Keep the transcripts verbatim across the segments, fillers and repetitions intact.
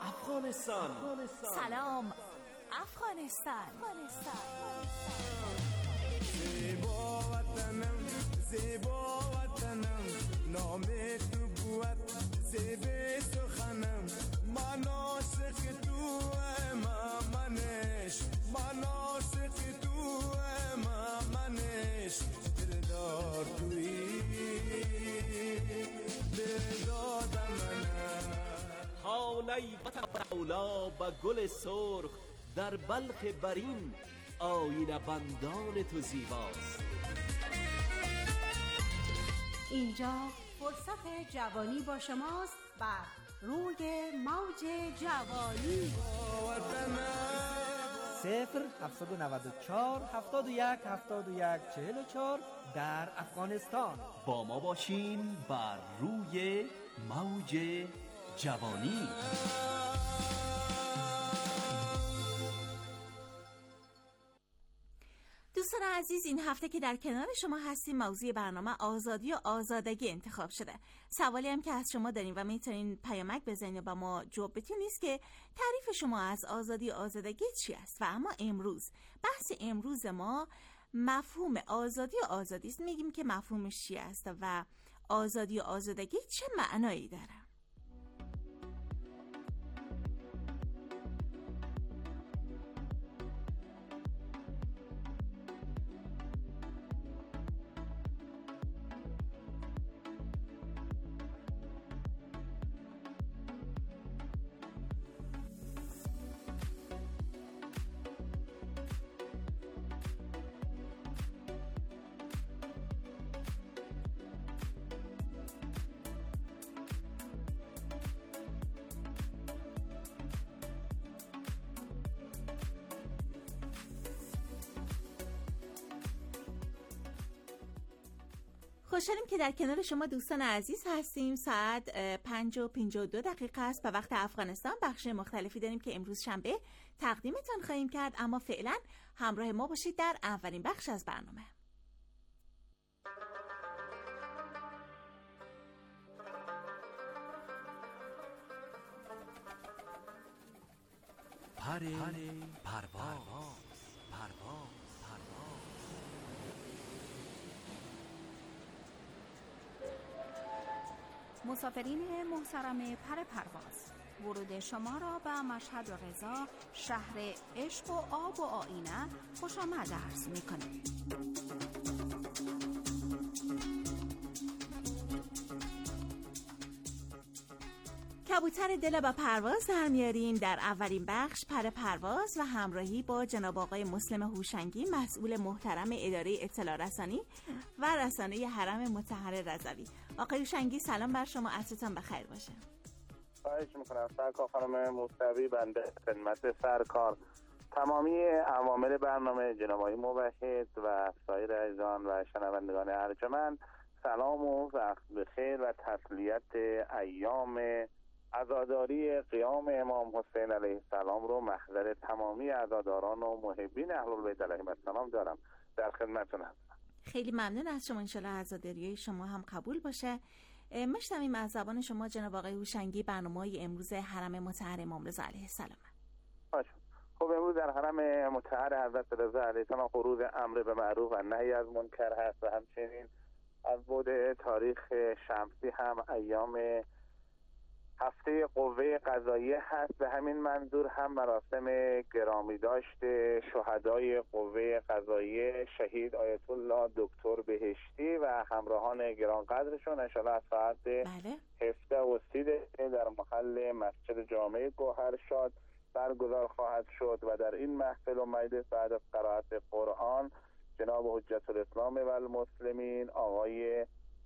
افغانستان. سلام افغانستان. زیبا وطنم زیبا وطنم نام تو بود زیبا سخنم من عاشق تو منش من عاشق تو منش دلدار تویی دلدار منم حالی وطن اولا با گل سرخ در بلخ برین آینه بندان تو زیباست. اینجا فرصت جوانی با شماست بر روی موج جوانی. صفر هفتصد و نود و چهار هفتاد و یک هفتاد و یک چهل و چهار در افغانستان. با ما باشین بر روی موج جوانی. دوستان عزیز، این هفته که در کنار شما هستیم موضوع برنامه آزادی و آزادگی انتخاب شده. سوالی هم که از شما داریم و میتونین پیامک بزنید و با ما جواب بدین نیست که تعریف شما از آزادی و آزادگی چی است. و اما امروز بحث امروز ما مفهوم آزادی و آزادی است. میگیم که مفهومش چی است و آزادی و آزادگی چه معنایی داره. خوشحالیم که در کنار شما دوستان عزیز هستیم. ساعت پنج و پنجاه و دو دقیقه است و وقت افغانستان. بخش مختلفی داریم که امروز شنبه تقدیمتان خواهیم کرد، اما فعلا همراه ما باشید در اولین بخش از برنامه. پر پرواز پرواز پرواز. مسافرین محترم پر پرواز، ورود شما را به مشهد و رضا، شهر عشق و آب و آینه، خوش آمد عرض می‌کنیم. کبوتر دل با پرواز در میاریم در اولین بخش پر پرواز و همراهی با جناب آقای مسلم هوشنگی، مسئول محترم اداره اطلاع رسانی و رسانه حرم مطهر رضوی. آقای هوشنگی سلام بر شما، عصرتان بخیر باشه. خواهش میکنم سرکار خانم موسوی، بنده خدمت سرکار تمامی عوامل برنامه جناب آقای موحد و سایر عزیزان و شنوندگان ارجمند سلام و وقت بخیر و تسلیت ایام عزاداری قیام امام حسین علیه السلام رو محضر تمامی عزاداران و محبین اهل البیت علیهم السلام دارم. در خدمتتون هستم. خیلی ممنون از شما، انشالله عزاداری شما هم قبول باشه. مشتمیم از زبان شما جناب آقای هوشنگی برنامه‌های امروز حرم مطهر امام رضا علیه السلام. باشه. خب امروز در حرم مطهر حضرت رضا علیه السلام خروج امر به معروف و نهی از منکر هست و همچنین از بعد تاریخ شمسی هم ایام هفته قوه قضاییه هست. به همین منظور هم مراسم گرامی داشت شهدای قوه قضاییه شهید آیت الله دکتر بهشتی و همراهان گرانقدرشون انشاءالله از ساعت هفده و سی دقیقه در محل مسجد جامع گوهرشاد برگزار خواهد شد و در این محفل و مجلس بعد از قرائت قرآن جناب حجت الاسلام و المسلمین آقای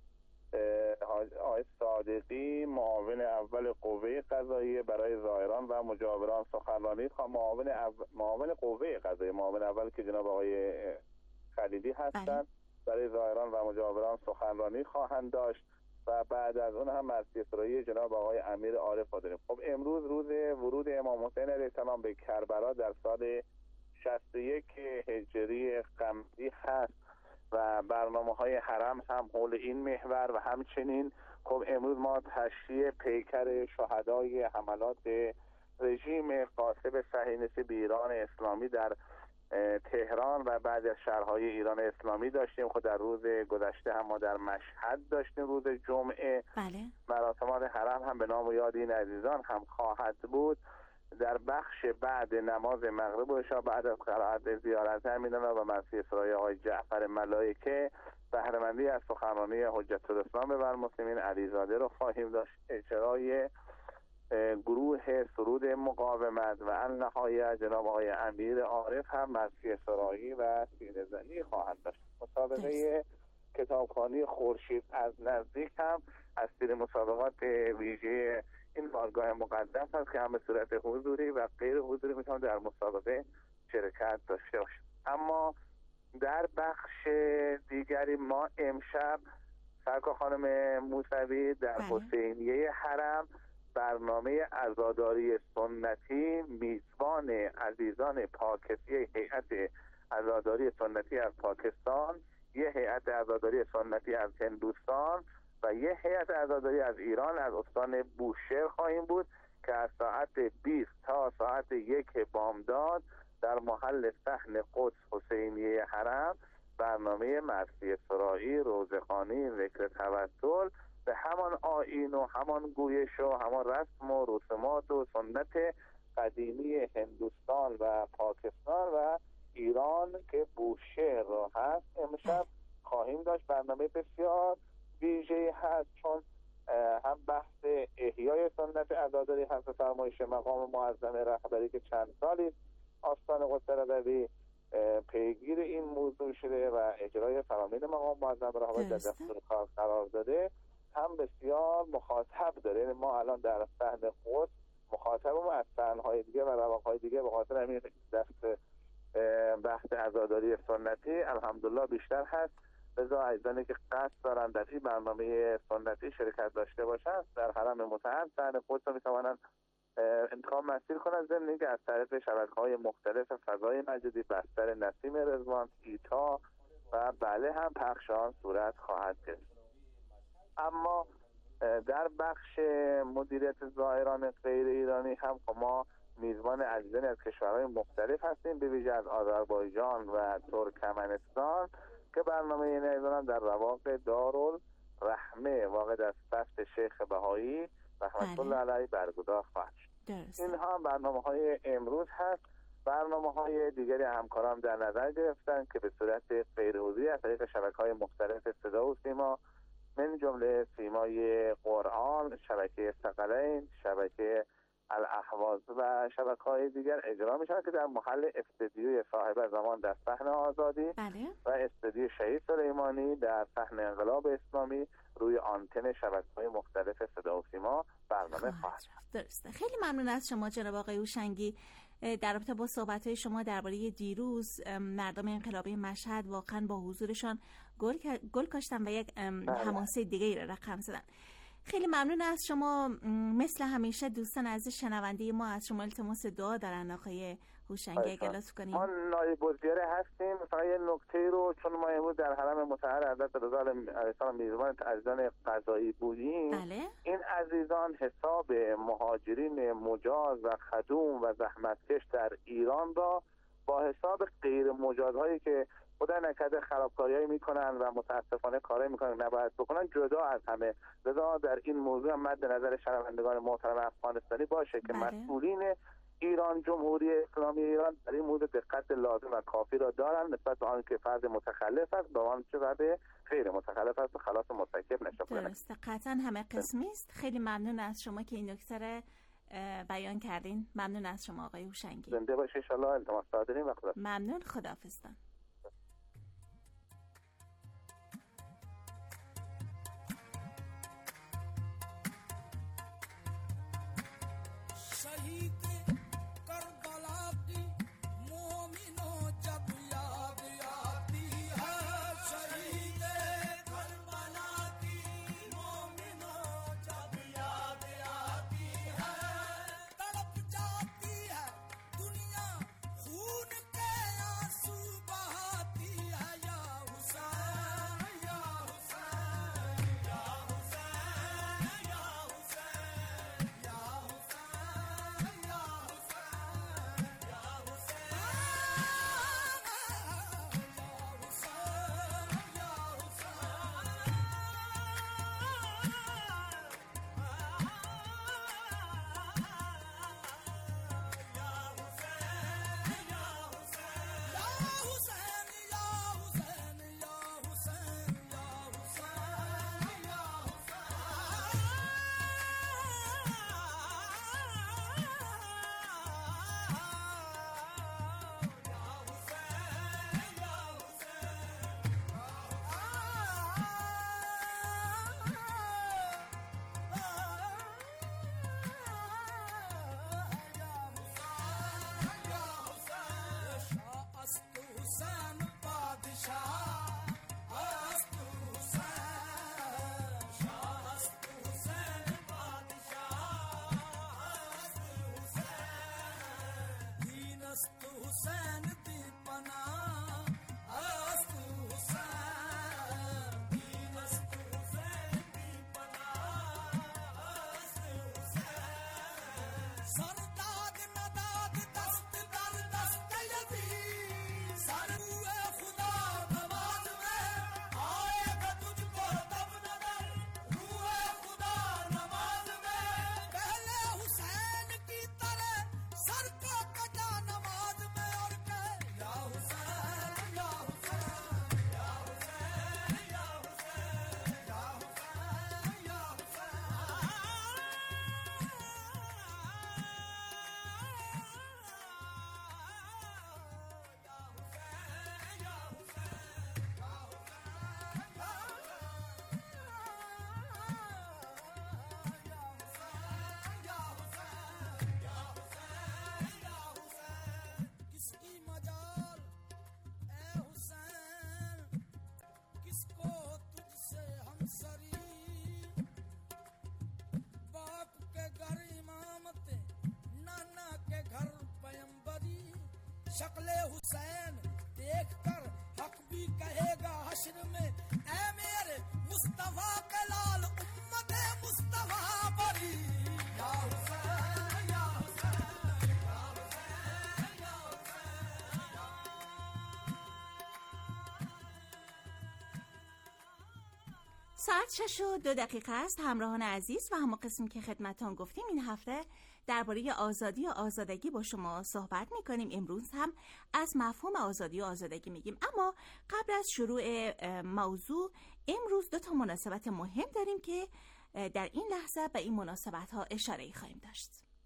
آقای صادقی معاون اول قوه قضاییه برای زائران و مجاوران سخنرانی خواهد. معاون اول معاون قوه قضاییه معاون اول که جناب آقای خلیلی هستند برای زائران و مجاوران سخنرانی خواهند داشت و بعد از اون هم مرثیه اصرایی جناب آقای امیر عارف داریم. خب امروز روز ورود امام حسین علیه السلام به کربلا در سال شصت و یک هجری قمری هست و برنامه‌های حرم هم حول این محور و همچنین خب امروز ما تشییع پیکر شهدای حملات رژیم غاصب صهیونیستی ایران اسلامی در تهران و بعضی از شهرهای ایران اسلامی داشتیم. خود در روز گذشته هم ما در مشهد داشتیم روز جمعه. بله. مراسمات حرم هم به نام و یاد این عزیزان هم خواهد بود. در بخش بعد نماز مغرب و عشا بعد از قرائت زیارت امیرالله و مرثیه سرای آقای جعفر ملائکه بهره‌مندی از سخنرانی حجت الاسلام بر مسلمین علیزاده رو خواهیم داشت. اجرای گروه سرود مقاومت و النهایه جناب آقای امیر عارف هم مرثیه سرایی و سینه زنی خواهند داشت. مسابقه کتابخوانی خورشید از نزدیک هم از سری مسابقات ویژه این بارگاه مقدس هست که هم به صورت حضوری و غیر حضوری میتونم در مسابقه شرکت داشته باشیم. اما در بخش دیگری ما امشب سرکار خانم موسوی در حسینیه حرم برنامه عزاداری سنتی میزبان عزیزان پاکستانی هیئت عزاداری سنتی از پاکستان، یه هیئت عزاداری سنتی از هندوستان و یه هیئت عزاداری از ایران از استان بوشهر خواهیم بود که از ساعت بیست تا ساعت یک بامداد در محل صحن قدس حسینیه حرم برنامه مرثیه سرایی، روزخوانی، ذکر توسل به همان آیین و همان گویش و همان رسم و رسومات و سنت قدیمی هندوستان و پاکستان و ایران که بوشهر را هست امشب خواهیم داشت. برنامه بسیار ویژه هست چون هم بحث احیای سنت عزاداری هست فرمایش مقام معظم رهبری که چند سالی آستان قدس رضوی پیگیر این موضوع شده و اجرای فرامین مقام معظم رهبری در دستور کار قرار داده هم بسیار مخاطب داره. ما الان در صحن قدس مخاطبم از صحنه‌های دیگه و رواق‌های دیگه به خاطر همین دست بحث عزاداری سنتی الحمدلله بیشتر هست. لذا عزیزانی که قصد دارن در این برنامه سنتی شرکت داشته باشن در حرم مطهر صحن قدس رو میتوانن انتخاب مسیر کنن، ضمن اینکه از طریق شبکه‌های مختلف فضای مجازی بستر نسیم رضوان، ایتا و بله هم پخش آن صورت خواهد گرفت. اما در بخش مدیریت زائران غیر ایرانی هم ما میزبان عزیزانی از کشورهای مختلف هستیم، به ویژه از آذربایجان و ترکمنستان که برنامه این ایزان در رواق دارالرحمه واقع در فصل شیخ بهایی رحمت الله علیه برگزار خواهد شد. اینها هم برنامه‌های امروز هست. برنامه‌های دیگری همکاران در نظر گرفتن که به صورت غیر حضوری از طریق شبکه‌های مختلف صدا و سیما من جمله سیمای قرآن، شبکه ثقلین، شبکه الاهواز و شبکه‌های دیگر اجرا می‌شود که در محل استودیوی صاحب زمان در صحن آزادی بله. و استودیوی شهید سلیمانی در صحن انقلاب اسلامی روی آنتن شبکه‌های مختلف صدا و سیما برنامه خواهد شد. درسته. خیلی ممنون از شما جناب آقای هوشنگی. در رابطه با صحبت‌های شما درباره دیروز مردم انقلابی مشهد واقعا با حضورشان گل گل کاشتن و یک حماسه دیگه‌ای را رقم زدن. خیلی ممنون از شما. مثل همیشه دوستان عزیز شنونده ما از شما التماس دعا دارن آقای هوشنگی اگه لطف کنیم. ما نایب الوزراء هستیم. فقط یه نکته رو چون ما امروز در حرم مطهر حضرت رضا علیه میزبان عزیزان قضایی بودیم بله. این عزیزان حساب مهاجرین مجاز و خدوم و زحمتکش در ایران را با حساب غیر مجازهایی که خدا نکرده خرابکاریایی میکنن و متاسفانه کارایی میکنن نباید بکنن جدا از همه. لذا در این موضوع مد نظر شنوندگان محترم افغانستانی باشه که بله. مسئولین ایران جمهوری اسلامی ایران در این موضوع دقت لازم و کافی را دارن نسبت به آنکه فرد متخلف است با آنچه فرد غیر متخلف است و خلاص مرتکب نشه. درسته، قطعا همه قسمی است. خیلی ممنون از شما که این نکته را بیان کردین. ممنون از شما آقای هوشنگی. زنده باشید ان شاء الله. التماس داریم و خدا. ممنون. خداحافظ. हुसैन देख कर हक भी कहेगा हश्र में, ऐ मेरे मुस्तफा के लाल उम्मत मुस्तफा बरी, या हुसैन या हुसैन या हुसैन या ساعت شش و دو دقیقه است. همراهان عزیز و همون قسم که خدمتان گفتیم این هفته درباره آزادی و آزادگی با شما صحبت میکنیم. امروز هم از مفهوم آزادی و آزادگی میگیم، اما قبل از شروع موضوع امروز دو تا مناسبت مهم داریم که در این لحظه به این مناسبت ها اشاره خواهیم داشت.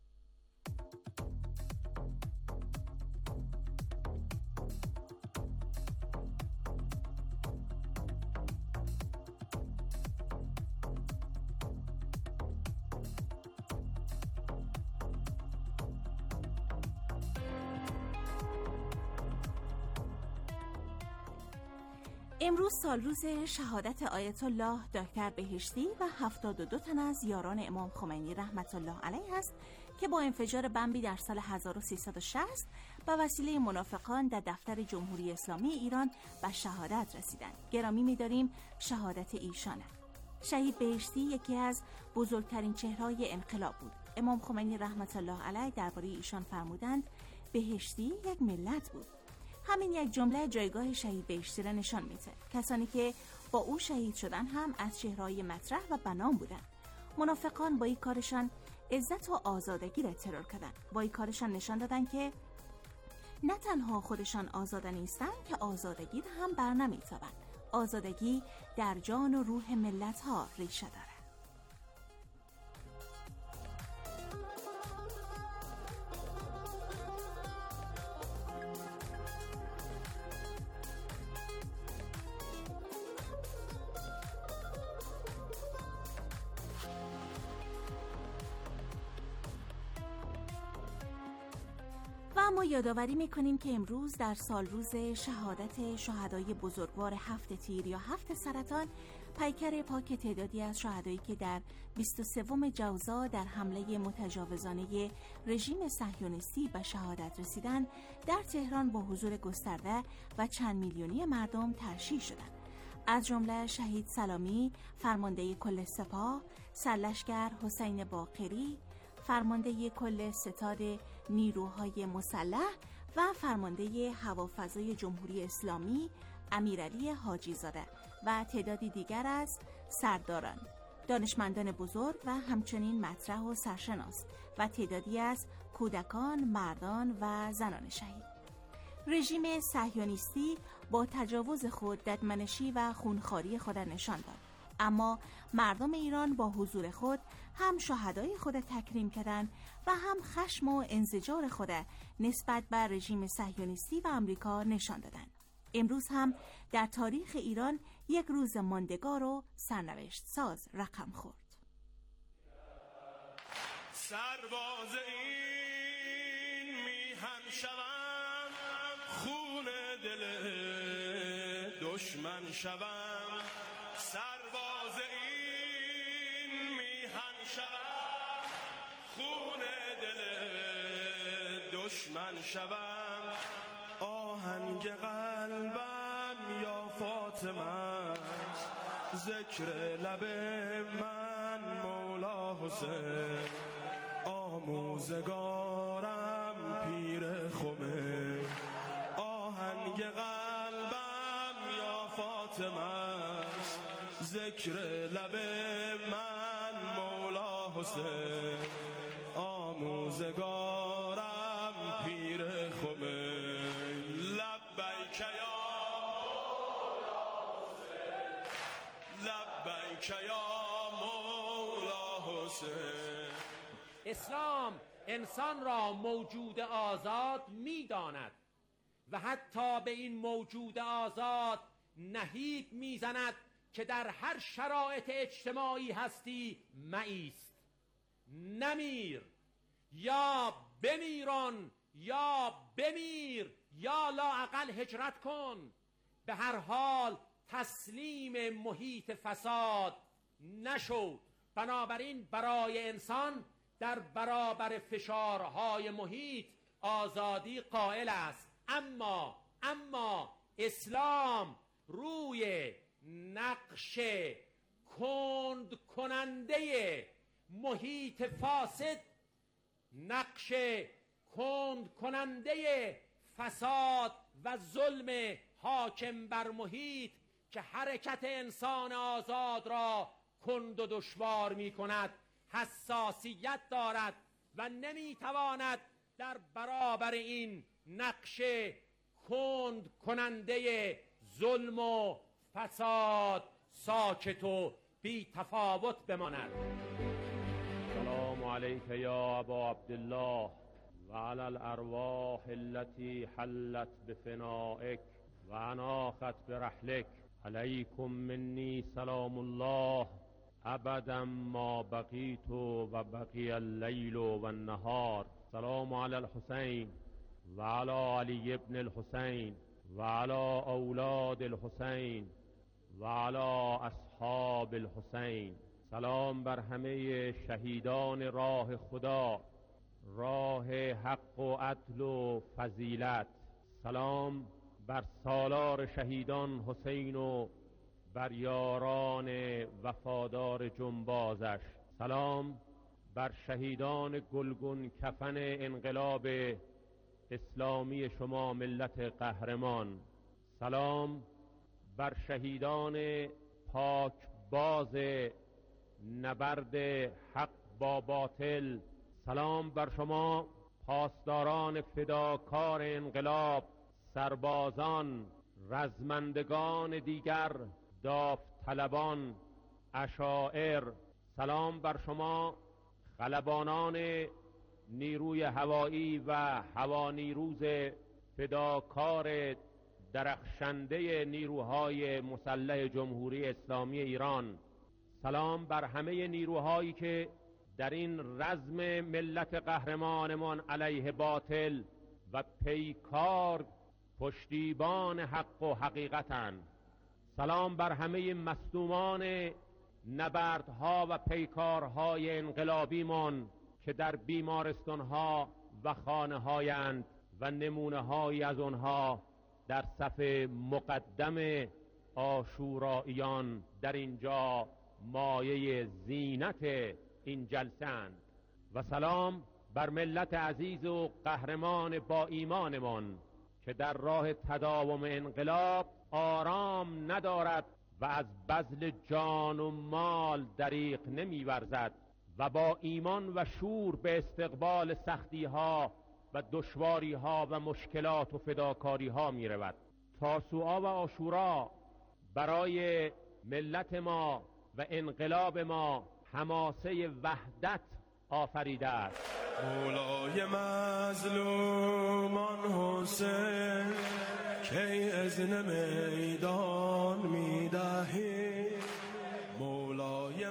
امروز سالروز شهادت آیت الله دکتر بهشتی و هفتاد و دو تن از یاران امام خمینی رحمت الله علیه است که با انفجار بمبی در سال هزار و سیصد و شصت به وسیله منافقان در دفتر جمهوری اسلامی ایران به شهادت رسیدند. گرامی می‌داریم شهادت ایشان. شهید بهشتی یکی از بزرگترین چهره‌های انقلاب بود. امام خمینی رحمت الله علیه درباره ایشان فرمودند بهشتی یک ملت بود. همین یک جمله جایگاه شهید بهشتی را نشان میده. کسانی که با او شهید شدن هم از چهره‌های مطرح و بنام بودند. منافقان با این کارشان عزت و آزادگی را ترور کردند. با این کارشان نشان دادن که نه تنها خودشان آزاد نیستند که آزادگی را هم برنمی‌تابند. آزادگی در جان و روح ملت‌ها ریشه دارد. و ما یادآوری میکنیم که امروز در سالروز شهادت شهدای بزرگوار هفت تیر یا هفت سرطان، پیکر پاک تعدادی از شهدایی که در بیست و سوم جوزا در حمله متجاوزانه رژیم صهیونیستی به شهادت رسیدند، در تهران با حضور گسترده و چند میلیونی مردم ترشیح شدند. از جمله شهید سلامی، فرمانده کل سپاه، سرلشکر حسین باقری، فرمانده کل ستاد نیروهای مسلح و فرمانده هوافضای جمهوری اسلامی امیرعلی حاجی زاده و تعدادی دیگر از سرداران، دانشمندان بزرگ و همچنین مطرح و سرشناس و تعدادی از کودکان، مردان و زنان شهید. رژیم صهیونیستی با تجاوز خود ددمنشی و خونخواری خود نشان داد، اما مردم ایران با حضور خود هم شهدای خود تکریم کردند و هم خشم و انزجار خود نسبت به رژیم صهیونیستی و آمریکا نشان دادند. امروز هم در تاریخ ایران یک روز ماندگار و سرنوشت ساز رقم خورد. سرباز این میهن شوم، خون دل دشمن شوم. سرباز این میهن شوم، خون دل دشمن شوم. آهنگ قلبم یا فاطمه، ذکر لب من مولا حسین. آموزگارم پیر خمه، آهنگ قلبم یا فاطمه، ذکر لب من مولا حسین. آموزگارم پیر خمه. لبیک یا مولا حسین، لبیک یا مولا حسین. اسلام انسان را موجود آزاد می‌داند و حتی به این موجود آزاد نهیب می‌زند که در هر شرایط اجتماعی هستی مایست. نمیر، یا بمیران یا بمیر یا لااقل هجرت کن. به هر حال تسلیم محیط فساد نشو. بنابراین برای انسان در برابر فشارهای محیط آزادی قائل است اما اما اسلام روی نقش کند کننده محیط فاسد، نقش کند کننده فساد و ظلم حاکم بر محیط که حرکت انسان آزاد را کند و دشوار می کند حساسیت دارد و نمی تواند در برابر این نقش کند کننده ظلم و فساد ساکت و بی تفاوت بماند. سلام علیک یا ابا عبدالله و علی الارواح التي حلت بفنائک و اناخت برحلک. علیکم منی سلام الله ابدا ما بقیت و بقی اللیل و النهار. سلام علی الحسین و علی علی ابن الحسین و علی اولاد الحسین و علی اصحاب الحسین. سلام بر همه شهیدان راه خدا، راه حق و عدل و فضیلت. سلام بر سالار شهیدان حسین و بر یاران وفادار جنبازش. سلام بر شهیدان گلگون کفن انقلاب اسلامی شما ملت قهرمان. سلام بر شهیدان پاک باز نبرد حق با باطل. سلام بر شما پاسداران فداکار انقلاب، سربازان، رزمندگان دیگر، داوطلبان، عشائر. سلام بر شما خلبانان نیروی هوایی و هوانیروز فداکار درخشنده نیروهای مسلح جمهوری اسلامی ایران. سلام بر همه نیروهایی که در این رزم ملت قهرمانمان علیه باطل و پیکار پشتیبان حق و حقیقتند. سلام بر همه مصدومان نبردها و پیکارهای انقلابیمان که در بیمارستانها و خانه‌هایند و نمونه‌هایی از آنها در صف مقدم عاشوراییان در اینجا مایه زینت این جلسه اند. و سلام بر ملت عزیز و قهرمان با ایمانمان که در راه تداوم انقلاب آرام ندارد و از بذل جان و مال دریغ نمی‌ورزد و با ایمان و شور به استقبال سختی‌ها و دشواری‌ها و مشکلات و فداکاری‌ها می‌رود. تاسوعا و عاشورا برای ملت ما و انقلاب ما حماسه وحدت آفریده است. مولای مظلومان حسین کی اذن میدان میدهی. مولای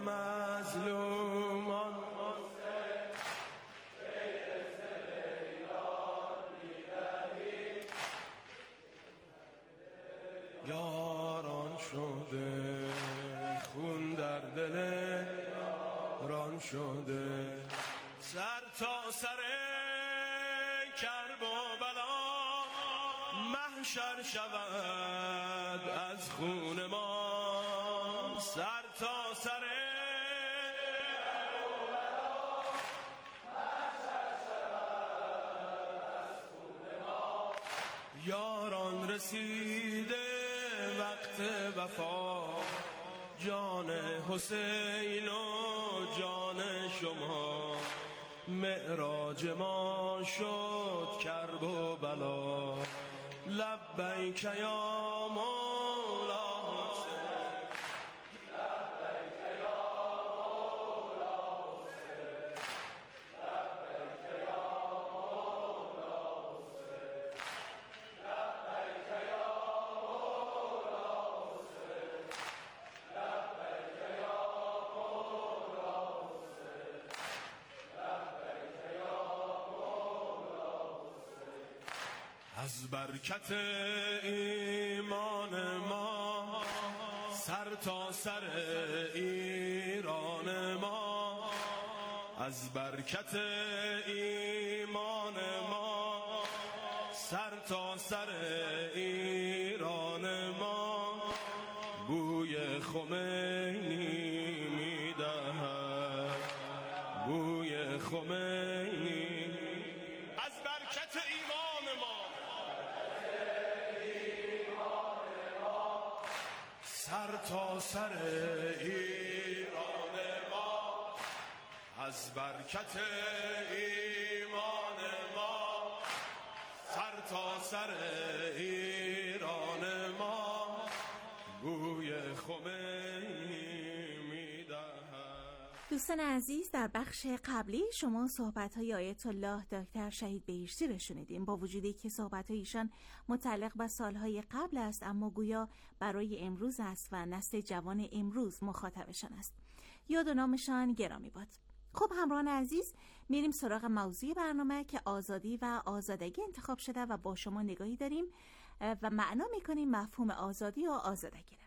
مظلومان حسین کی اذن میدان میدهی. یاران شده خون در دل ران شده، سر تا سر کرب و بلا محشر شود از خون ما. سر تا سر کرب و بلا محشر شود از خون ما. یاران رسیده وقت وفا، جان حسین و جان شما. معراج ما شد کرب و بلا، لبیک یا مولا حسین، لبیک یا مولا حسین، لبیک یا مولا حسین، لبیک یا مولا حسین، لبیک یا مولا حسین، لبیک یا مولا حسین. از برکت ایمان ما سر تا سر ایران ما، از برکت ایمان ما سر تا سر ایران ما بوی خمینی میدهد، بوی خمینی از برکت ایمان ما، سر تا سر ایران ما، از برکت ایمان ما، سر تا سر ایران ما بوی خمینی میدهد. دوستان عزیز، در بخش قبلی شما صحبت‌های آیت الله دکتر شهید بهشتی رو شنیدیم. با وجودی که صحبت‌های ایشان متعلق به سالهای قبل است، اما گویا برای امروز است و نسل جوان امروز مخاطبشان است. یاد و نامشان گرامی باد. خب همراهان عزیز، میریم سراغ موضوع برنامه که آزادی و آزادگی انتخاب شده و با شما نگاهی داریم و معنا میکنیم مفهوم آزادی و آزادگی را.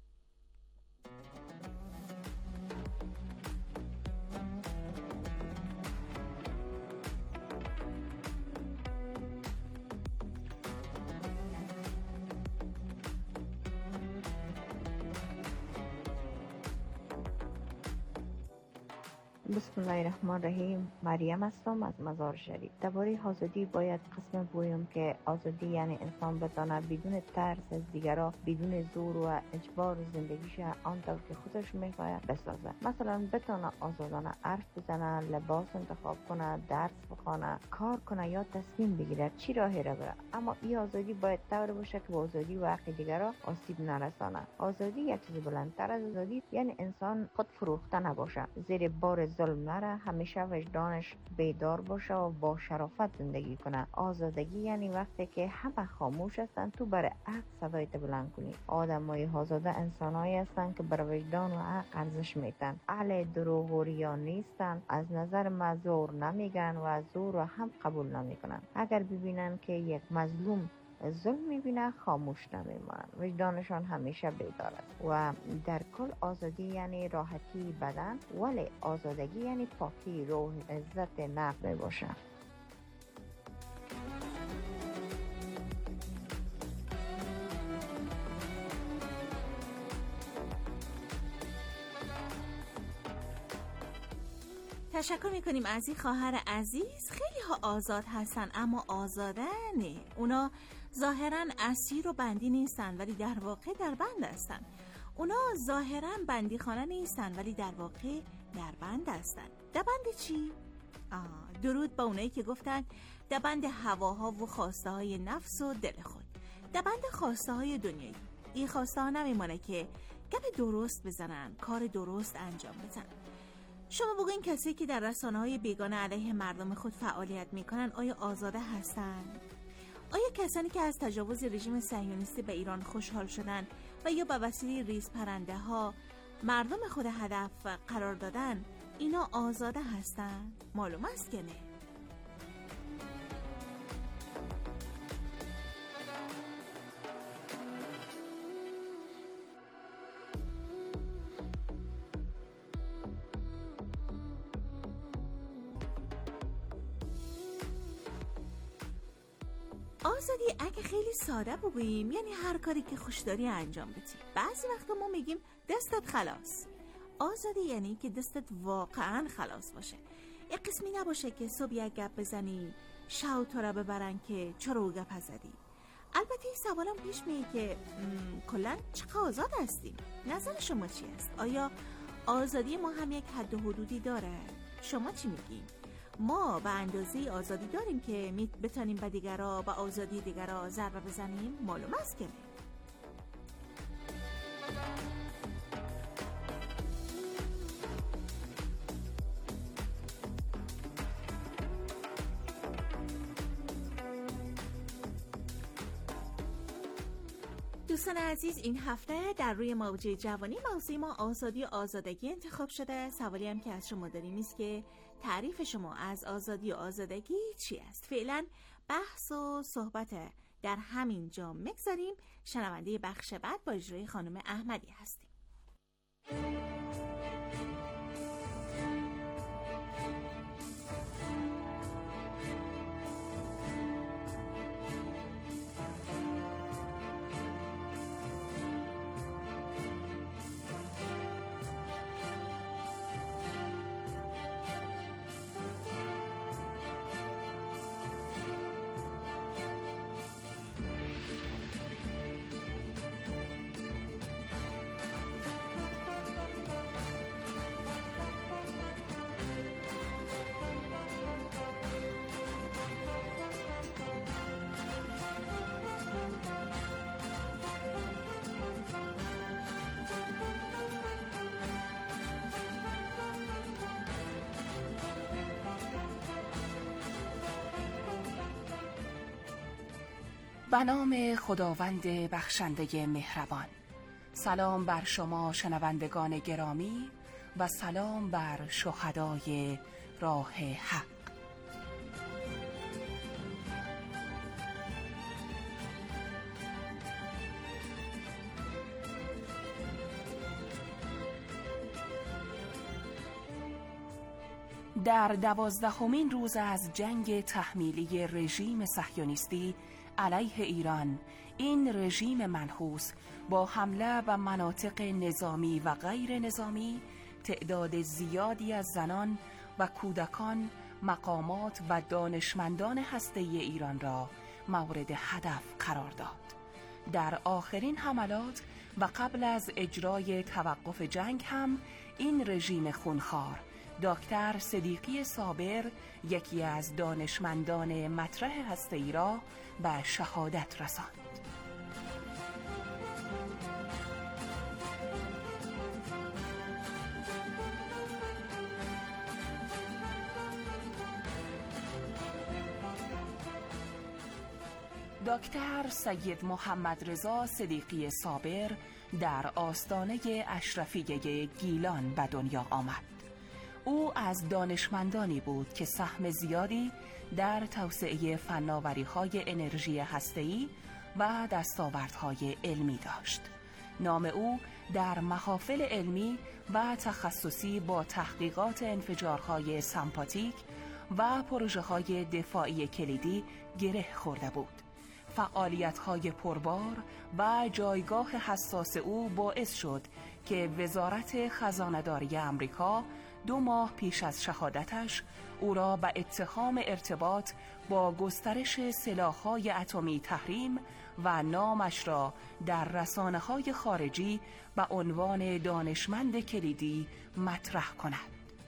بسم الله الرحمن الرحیم. مریم هستم از مزار شریف. درباره آزادی باید قسم گویم که آزادی یعنی انسان بتونه بدون ترس از دیگران، بدون زور و اجبار زندگیش آنطور که خودش میخواد بسازه. مثلا بتونه آزادانه حرف بزنه، لباس انتخاب کنه، درس بخونه، کار کنه یا تصمیم بگیره چی راهی را بره. اما این آزادی باید طور باشه که آزادی و حق دیگران آسیب نرسانه. آزادی یک چیز بلندتر از آزادی یعنی انسان خود فروخته نباشه، زیر بار ظلم نره، همیشه وجدانش بیدار باشه و با شرافت زندگی کنه. آزادگی یعنی وقتی که همه خاموش هستن تو برای حق صدایت بلند کنی. آدمای آزاده انسانایی هستن که بر وجدان و حق ارزش میتن، اهل دروغ و ریا نیستن، از نظر مزور نمیگن و زور و هم قبول نمیکنن. اگر ببینن که یک مظلوم ظلم میبینه خاموش نمیمانند، وجدانشان همیشه بیدار است. و در کل آزادی یعنی راحتی بدن، ولی آزادگی یعنی پاکی روح، عزت نفس باشه. تشکر میکنیم از این خواهر عزیز. خیلی ها آزاد هستن اما آزاده نه. اونا ظاهرا اسیر و بندی نیستن ولی در واقع در بند هستن. اونا ظاهرا بندی خانه نیستن ولی در واقع در بند هستن. در بند چی؟ آه، درود با اونایی که گفتن در بند هواها و خواسته های نفس و دل خود، در بند خواسته های دنیایی. این خواسته ها نمیمانه که گپ درست بزنن، کار درست انجام بدن. شما بگوین کسی که در رسانه‌های بیگانه علیه مردم خود فعالیت میکنن آیا آزاده هستند؟ آیا کسانی که از تجاوز رژیم صهیونیستی به ایران خوشحال شدن و یا به وسیله ریز پرنده ها مردم خود هدف قرار دادن اینا آزاده هستند؟ معلوم است که نه. آزادی اگه خیلی ساده بگوییم یعنی هر کاری که خوش داری انجام بدی. بعضی وقتا ما میگیم دستت خلاص. آزادی یعنی که دستت واقعا خلاص باشه. یک قسمی نباشه که صبح یک گپ بزنی شو تو را ببرن که چرا گپ زدی. البته این سوالم پیش میاد که کلا چقدر آزاد هستیم؟ نظر شما چی است؟ آیا آزادی ما هم یک حد و حدودی داره؟ شما چی میگین؟ ما به اندازه آزادی داریم که می بتونیم به دیگرها به آزادی دیگرها ضربه بزنیم؟ معلوم است که نه. دوستان عزیز، این هفته در روی موج جوانی موضوع ما آزادی و آزادگی انتخاب شده. سوالی هم که از شما داریم است که تعریف شما از آزادی و آزادگی چی است؟ فعلا بحث و صحبت در همین جا مگذاریم. شنونده بخش بعد با اجرای خانم احمدی هستیم. به نام خداوند بخشنده مهربان. سلام بر شما شنوندگان گرامی و سلام بر شهدای راه حق. در دوازدهمین روز از جنگ تحمیلی رژیم صهیونیستی علیه ایران، این رژیم منحوس با حمله به مناطق نظامی و غیر نظامی تعداد زیادی از زنان و کودکان، مقامات و دانشمندان هسته‌ای ایران را مورد هدف قرار داد. در آخرین حملات و قبل از اجرای توقف جنگ هم این رژیم خونخوار دکتر صدیقی صابر، یکی از دانشمندان مطرح هسته‌ای را به شهادت رساند. دکتر سید محمد رضا صدیقی صابر در آستانه اشرفیه گیلان به دنیا آمد. او از دانشمندانی بود که سهم زیادی در توسعه فناوری‌های انرژی هسته‌ای و دستاوردهای علمی داشت. نام او در محافل علمی و تخصصی با تحقیقات انفجارهای سمپاتیک و پروژه‌های دفاعی کلیدی گره خورده بود. فعالیت‌های پربار و جایگاه حساس او باعث شد که وزارت خزانه‌داری آمریکا دو ماه پیش از شهادتش او را به اتهام ارتباط با گسترش سلاح‌های اتمی تحریم و نامش را در رسانه‌های خارجی به عنوان دانشمند کلیدی مطرح کند.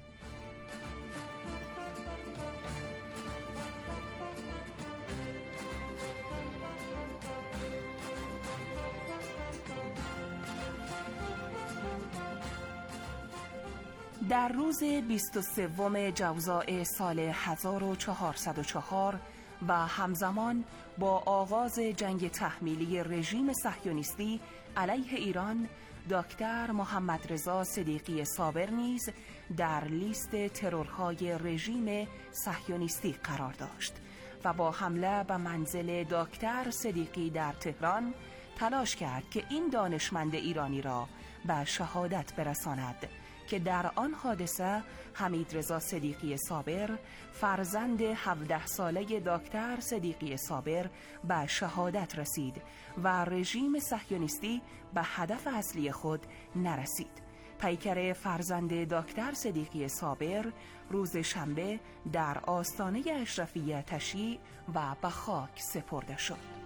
در روز بیست و سوم جوزاء سال هزار و چهارصد و چهار و همزمان با آغاز جنگ تحمیلی رژیم صهیونیستی علیه ایران، دکتر محمد رضا صدیقی صابر نیز در لیست ترورهای رژیم صهیونیستی قرار داشت و با حمله به منزل دکتر صدیقی در تهران تلاش کرد که این دانشمند ایرانی را به شهادت برساند که در آن حادثه حمید رضا صدیقی صابر، فرزند هفده ساله دکتر صدیقی صابر، به شهادت رسید و رژیم صهیونیستی به هدف اصلی خود نرسید. پیکر فرزند دکتر صدیقی صابر روز شنبه در آستانه اشرفیه تشییع و به خاک سپرده شد.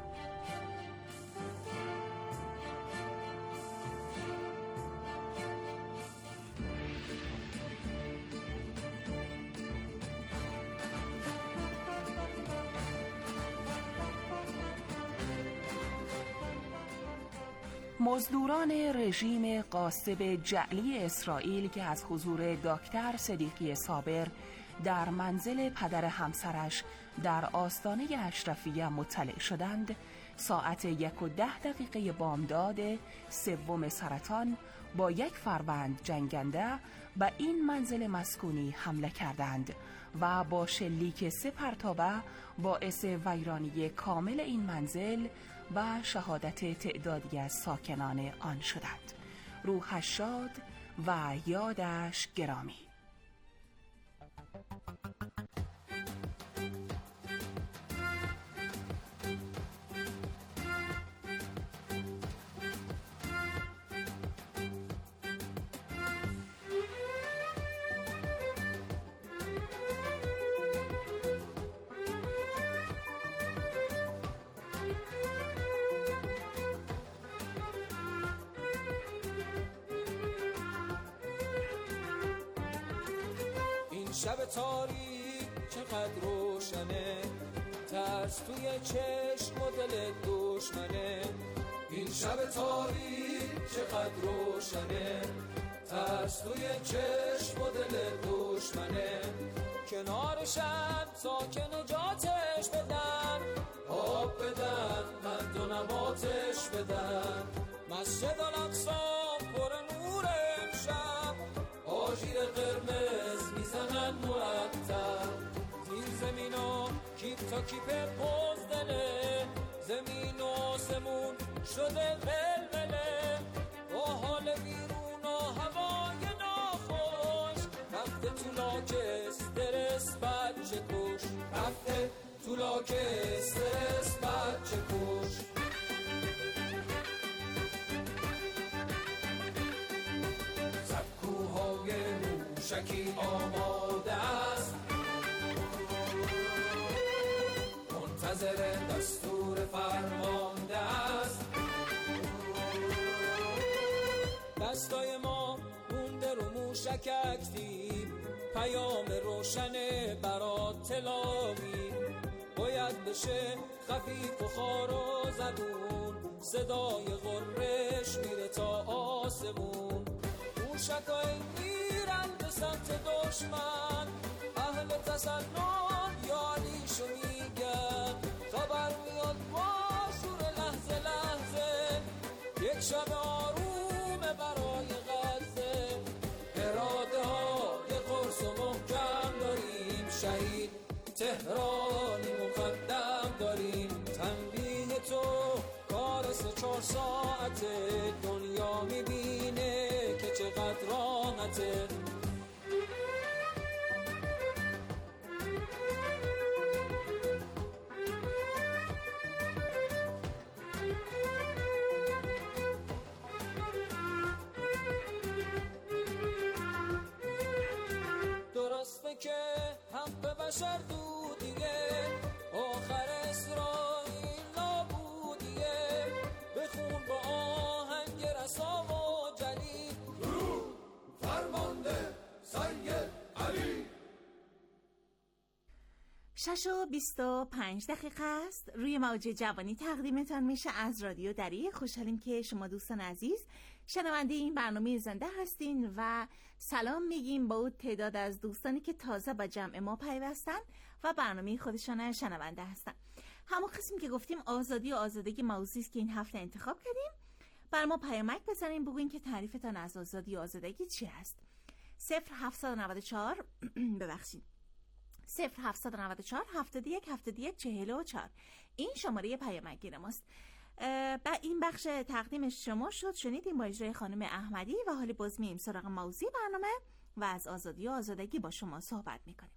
مزدوران رژیم غاصب جعلی اسرائیل که از حضور دکتر صدیقی صابر در منزل پدر همسرش در آستانه اشرفیه مطلع شدند، ساعت یک و ده دقیقه بامداد سوم سرطان با یک فروند جنگنده به این منزل مسکونی حمله کردند و با شلیک سه پرتابه باعث ویرانی کامل این منزل و شهادت تعدادی از ساکنان آن شدند. روحش شاد و یادش گرامی. شب تاریک چقدر روشنه، ترس توی چشم و دل دشمنه. این شب تاریک چقدر روشنه، ترس توی چشم و دل دشمنه. کنارشم تا که نجاتش بدن، آب بدن مسجد الاقصا پر نور امشب آژیر قرمز میزنن مرتب زیر زمین ها کیپ تا کیپ بزدله زمین و آسمون شده ولوله با حال بیرون و هوای ناخوش رفته تو لاک استرس بچه کش رفته تو لاک استرس بچه کش سکوهای موشکی آماده است منتظر دستور فرمانده است دستای ما مونده رو موشک اکتیو پیام روشنه برات تلاوی باید بشه خفیف و خار و زبون صدای غرش میره تا آسمون موشکای میرن به سمت دشمن اهل تسنن یاریشو میگن خبر میاد با شور لحظه لحظه یک شب آرومه برای غزه اراده ها یه قرص و محکم داریم شهید تهرانی مقدم داریم تنبیه تو کار سه چهار ساعته دنیا میبینه که چقدر راحته درسته که حق بشر دودیه آخر اسرائیل نابودیه بخون با آهنگ رسا و جلی درود فرمانده سید علی. شش و بیست و پنج دقیقه است. روی موج جوانی تقدیمتان میشه از رادیو دری. خوشحالیم که شما دوستان عزیز شنونده این برنامه زنده هستین و سلام میگیم با اون تعداد از دوستانی که تازه با جمع ما پیوستن و برنامه خودشان شنونده هستن. همون قسمی که گفتیم آزادی و آزادگی موضوعی است که این هفته انتخاب کردیم. بر ما پیامک بزنین بگوین که تعریفتان از آزادی و آزادگی چی هست. صفر هفتصد و نود و چهار ببخشید صفر هفتصد و نود و چهار هفتاد و یک هفتاد و یک چهل و چهار این شماره پیامک گیر ماست. با این بخش تقدیمش شما شد، شنیدیم با اجرای خانم احمدی و حالی باز مییم سراغ موضوع برنامه و از آزادی و آزادگی با شما صحبت میکنیم.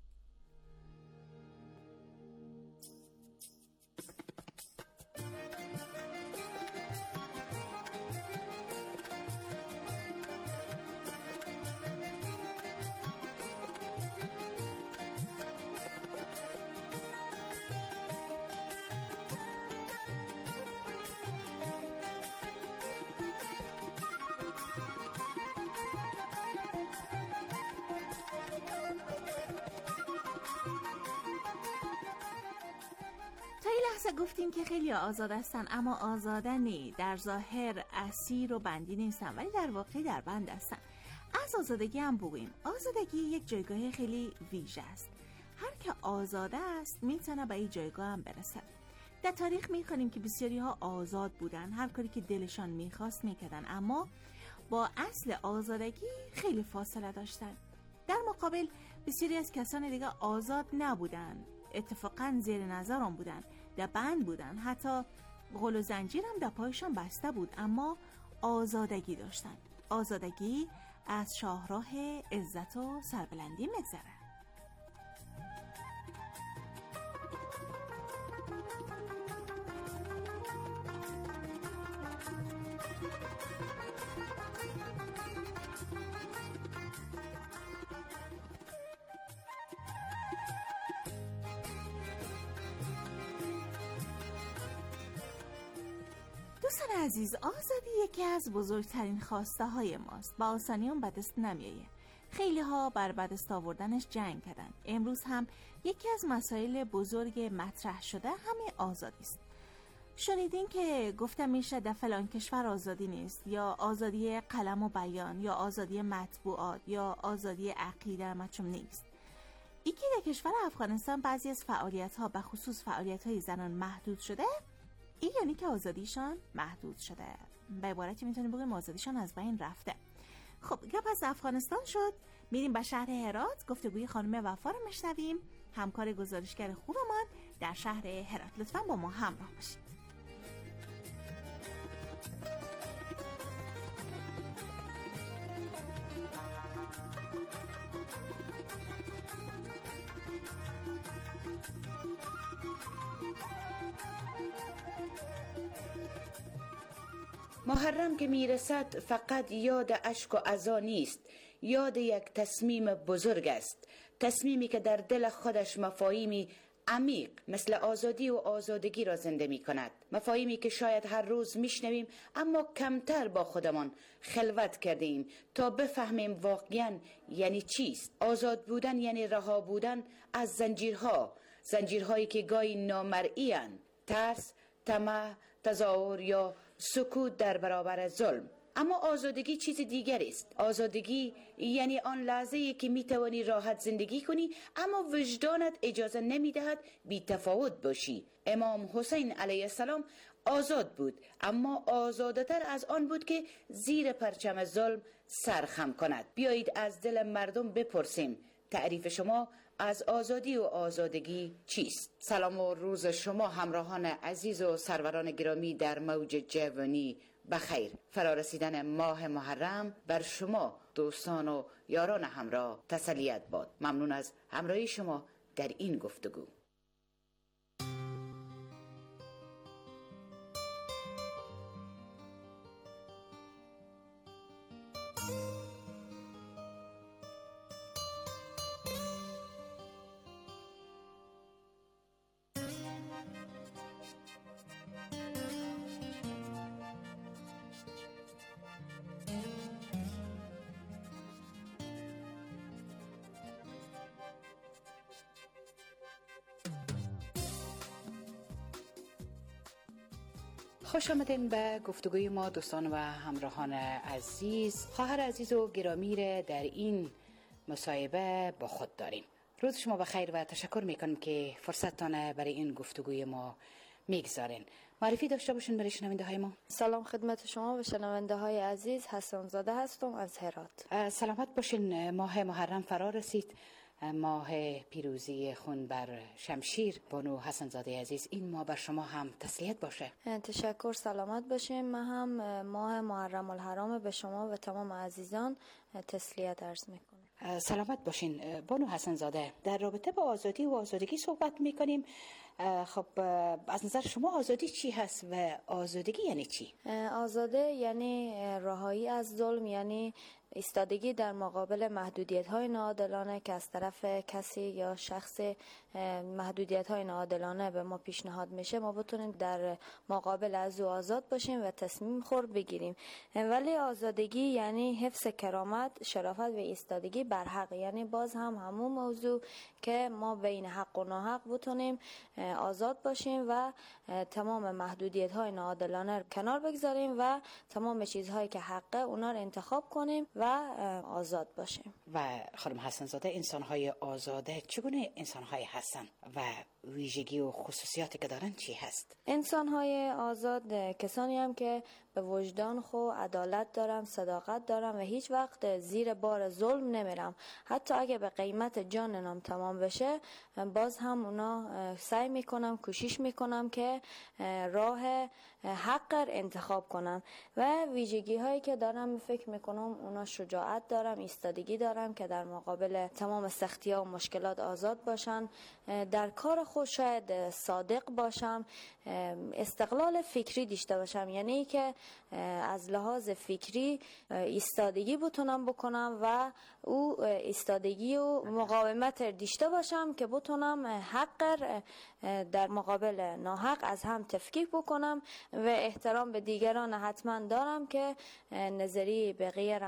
گفتیم که خیلی آزاد هستن اما آزادنی در ظاهر اسیر و بندی نیستن ولی در واقع در بند هستن. از آزادگی هم بگوییم. آزادگی یک جایگاه خیلی ویژه است. هر که آزاده است میتونه به این جایگاه هم برسه. در تاریخ میخونیم که بسیاری ها آزاد بودن، هر کاری که دلشان میخواست میکردن اما با اصل آزادگی خیلی فاصله داشتن. در مقابل بسیاری از کسان دیگه آزاد نبودن، اتفاقا زیر نظر هم بودن، در بند بودن، حتی غل و زنجیر هم در پایشان بسته بود اما آزادگی داشتن. آزادگی از شاهراه عزت و سربلندی میگذره. دوستان عزیز، آزادی یکی از بزرگترین خواسته های ماست. با آسانی هم به دست نمیایه. خیلی ها بر به دست آوردنش جنگ کردن. امروز هم یکی از مسائل بزرگ مطرح شده همین آزادی است. شنیدین که گفتم میشه در فلان کشور آزادی نیست، یا آزادی قلم و بیان، یا آزادی مطبوعات، یا آزادی عقیده مچم نیست. یکی در کشور افغانستان بعضی از فعالیت ها به خصوص فعالیت های زنان محدود شده. این یعنی که آزادیشان محدود شده. به عبارتی میتونیم بگیم آزادیشان از بین رفته. خب یا پس افغانستان شد، میریم به شهر هرات، گفتگوی خانم وفا رو میشنویم، همکار گزارشگر خوبمان در شهر هرات. لطفاً با ما همراه باشید. محرم که میرسد فقط یاد اشک و عزا نیست، یاد یک تصمیم بزرگ است، تصمیمی که در دل خودش مفاهیمی عمیق مثل آزادی و آزادگی را زنده می کند. مفاهیمی که شاید هر روز میشنویم اما کمتر با خودمان خلوت کردیم تا بفهمیم واقعا یعنی چیست. آزاد بودن یعنی رها بودن از زنجیرها، زنجیرهایی که گاهی نامرئی اند، ترس، طمع، تظاهر یا سکوت در برابر ظلم. اما آزادگی چیز دیگری است. آزادگی یعنی آن لحظه‌ای که میتوانی راحت زندگی کنی اما وجدانت اجازه نمیدهد بی تفاوت باشی. امام حسین علیه السلام آزاد بود، اما آزادتر از آن بود که زیر پرچم ظلم سرخم کند. بیایید از دل مردم بپرسیم تعریف شما از آزادی و آزادگی چیست؟ سلام و روز شما همراهان عزیز و سروران گرامی در موج جوانی بخیر. فرارسیدن ماه محرم بر شما دوستان و یاران همراه تسلیت باد. ممنون از همراهی شما در این گفتگو. خوش آمدین به گفتگوی ما دوستان و همراهان عزیز. خواهر عزیز و گرامی را در این مصاحبه با خود داریم. روز شما بخیر و تشکر میکنم که فرصتتان برای این گفتگوی ما میگذارین. معرفی داشته باشین برای شنونده های ما. سلام خدمت شما و شنونده های عزیز، حسن زاده هستم از هرات. سلامت باشین. ماه محرم فرا رسید، ماه پیروزی خون بر شمشیر. بانو حسن زاده عزیز، این ماه بر شما هم تسلیت باشه. تشکر، سلامت باشین. من هم ماه محرم الحرام به شما و تمام عزیزان تسلیت عرض میکنم. سلامت باشین. بانو حسن زاده، در رابطه با آزادی و آزادگی صحبت میکنیم. خب از نظر شما آزادی چی هست و آزادگی یعنی چی؟ آزاده یعنی رهایی از ظلم، یعنی ایستادگی در مقابل محدودیت‌های ناعادلانه که از طرف کسی یا شخص محدودیت‌های ناعادلانه به ما پیشنهاد میشه، ما بتونیم در مقابل از او آزاد باشیم و تصمیم خور بگیریم. ولی آزادگی یعنی حفظ کرامت، شرافت و ایستادگی بر حق، یعنی باز هم همون موضوع که ما بین حق و ناحق بتونیم آزاد باشیم و تمام محدودیت‌های ناعادلانه کنار بگذاریم و تمام چیزهایی که حقه اونا رو انتخاب کنیم و آزاد باشیم. و خانم حسن زاده، انسان‌های آزاده چگونه انسان‌های هستند و ویژگی و خصوصیاتی که دارن چی هست؟ انسان‌های آزاد کسانی هم که به وجدان خو عدالت دارم، صداقت دارم و هیچ وقت زیر بار ظلم نمیرم. حتی اگه به قیمت جانم تمام بشه باز هم اونا سعی میکنم، کوشش میکنم که راه حق انتخاب کنم. و ویژگی هایی که دارم فکر میکنم اونا شجاعت دارم، ایستادگی دارم که در مقابل تمام سختی ها و مشکلات آزاد باشن، در کار خود شاید صادق باشم، استقلال فکری داشته باشم، یعنی که از لحاظ فکری ایستادگی بتونم بکنم و او ایستادگی و مقاومت داشته باشم که بتونم حق در مقابل ناحق از هم تفکیک بکنم و احترام به دیگران حتما دارم که نظری به غیرم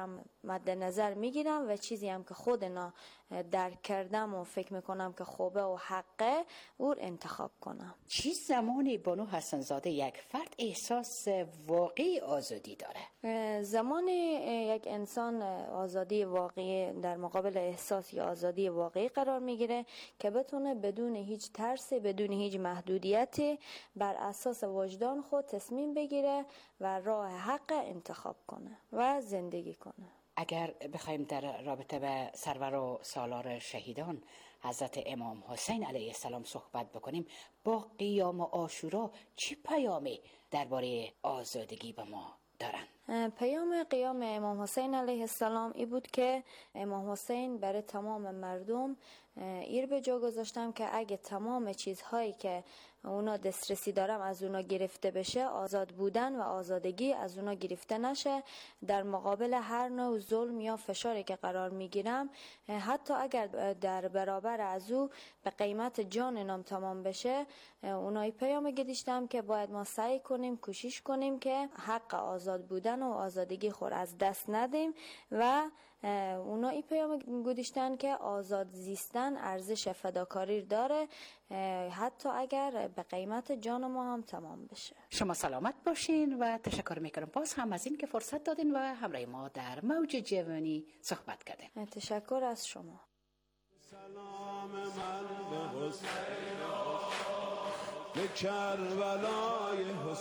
مد نظر میگیرم و چیزی هم که خود اینا درک کردم و فکر میکنم که خوبه و حقه او انتخاب کنم. چی زمانی بانو حسن زاده یک فرد احساس واقعی آزادی داره؟ زمانی یک انسان آزادی واقعی در مقابل احساس یا آزادی واقعی قرار میگیره که بتونه بدون هیچ ترسی، بدون هیچ محدودیتی بر اساس وجدان خود تصمیم بگیره و راه حق انتخاب کنه و زندگی کنه. اگر بخوایم در رابطه به سرور و سالار شهیدان حضرت امام حسین علیه السلام صحبت بکنیم، با قیام عاشورا چی پیامی درباره آزادگی به ما دارن؟ پیام قیام امام حسین علیه السلام ای بود که امام حسین برای تمام مردم ایر به جا گذاشتم که اگه تمام چیزهایی که اونا دسترسی دارم از اونا گرفته بشه، آزاد بودن و آزادگی از اونا گرفته نشه، در مقابل هر نوع ظلم یا فشاری که قرار میگیرم، حتی اگر در برابر از او به قیمت جان نام تمام بشه، اونایی پیام گذاشتم که باید ما سعی کنیم، کوشش کنیم که حق آزاد بودن و آزادگی خود از دست ندیم و اونا ای پیام گذاشتن که آزاد زیستن ارزش فداکاری داره، حتی اگر به قیمت جان ما هم تمام بشه. شما سلامت باشین و تشکر میکنم باز هم از این که فرصت دادین و همراه ما در موج جوانی صحبت کردین. تشکر از شما. سلام من به حسین به کربلای